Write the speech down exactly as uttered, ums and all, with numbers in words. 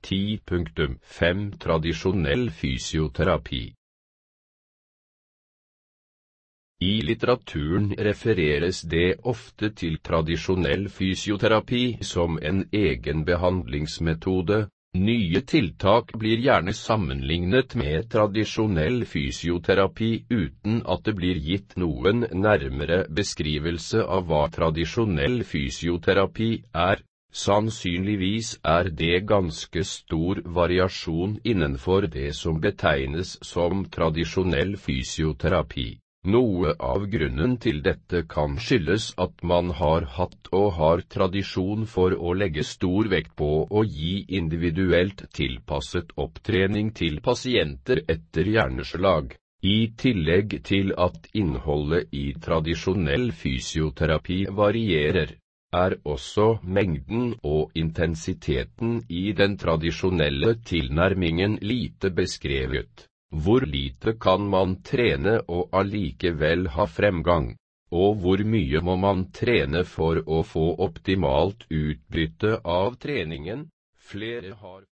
ti punktum fem Tradisjonell fysioterapi. I litteraturen refereres det ofte til tradisjonell fysioterapi som en egen behandlingsmetode. Nye tiltak blir gjerne sammenlignet med tradisjonell fysioterapi uten at det blir gitt noen nærmere beskrivelse av hva tradisjonell fysioterapi er. Sannsynligvis er det ganske stor variasjon innenfor det som betegnes som tradisjonell fysioterapi. Noe av grunnen til dette kan skyldes at man har hatt og har tradisjon for å legge stor vekt på å gi individuelt tilpasset opptrening til pasienter etter hjerneslag. I tillegg til at innholdet i tradisjonell fysioterapi varierer, er også mengden og intensiteten i den tradisjonelle tilnærmingen lite beskrevet. Hvor lite kan man trene og allikevel ha fremgang, og hvor mye må man trene for å få optimalt utbytte av treningen? Flere har